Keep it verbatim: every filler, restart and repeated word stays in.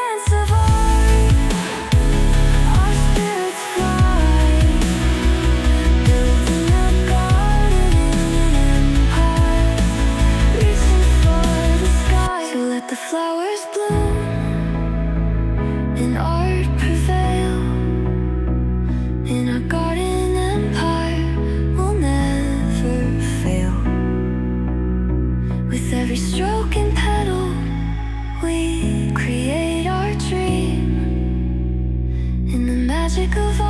dance of art, our spirits fly, building a garden in an empire, reaching for the sky. So let the flowers bloom and art prevail. In our garden empire will never fail. With every stroke and petal, we create our dream. In the magic of art